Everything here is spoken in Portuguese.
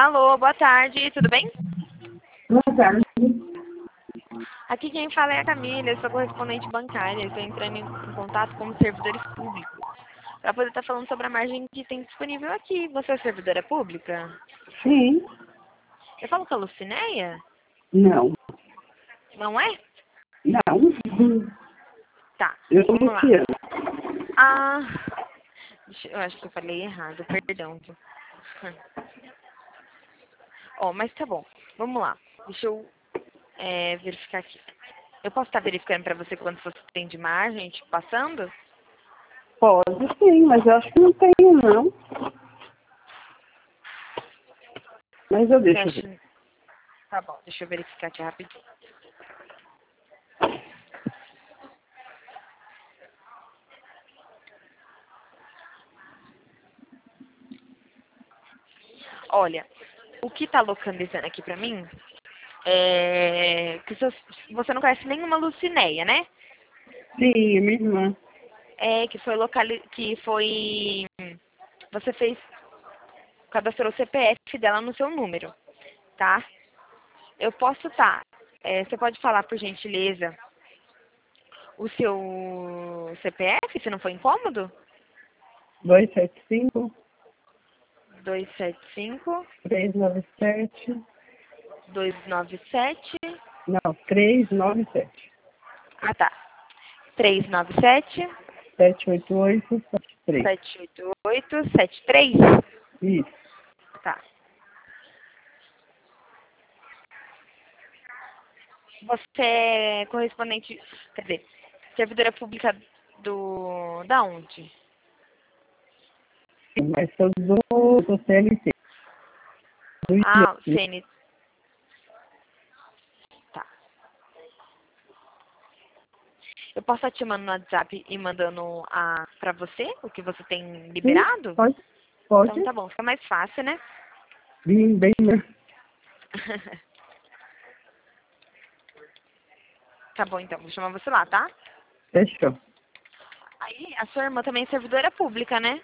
Alô, boa tarde, tudo bem? Boa tarde. Aqui quem fala é a Camila, eu sou correspondente bancária, estou entrando em contato com os servidores públicos para poder estar falando sobre a margem que tem disponível aqui. Você é servidora pública? Sim. Eu falo com a Lucinéia? Não. Não é? Não. Tá, Eu sou vamos lá. Luciana. Ah, eu acho que eu falei errado, perdão. Ó, mas tá bom, vamos lá. Deixa eu verificar aqui. Eu posso estar verificando para você quanto você tem de margem, tipo, passando? Pode sim, mas eu acho que não tenho, não. Mas eu Você deixo ver. acha... Tá bom, deixa eu verificar aqui rapidinho. Olha, o que tá localizando aqui pra mim é que você não conhece nenhuma Lucinéia, né? Sim, minha irmã. É que foi você fez, cadastrou o CPF dela no seu número, tá? Eu posso você pode falar por gentileza o seu CPF, se não for incômodo? 275 275 397. 297. Não, 397. Ah, tá. 397 788 73. 78873. Isso. Tá. Você é correspondente, quer dizer, servidora pública da onde? Sim, mas sou do CLT. Do Ah, o IAM. CN. Tá. Eu posso estar te mandando no WhatsApp e mandando pra você o que você tem Sim, liberado? pode. Então Pode. tá bom, fica mais fácil, né? Bem, né? Tá bom, então, vou chamar você lá, tá? Fechou. Aí, a sua irmã também é servidora pública, né?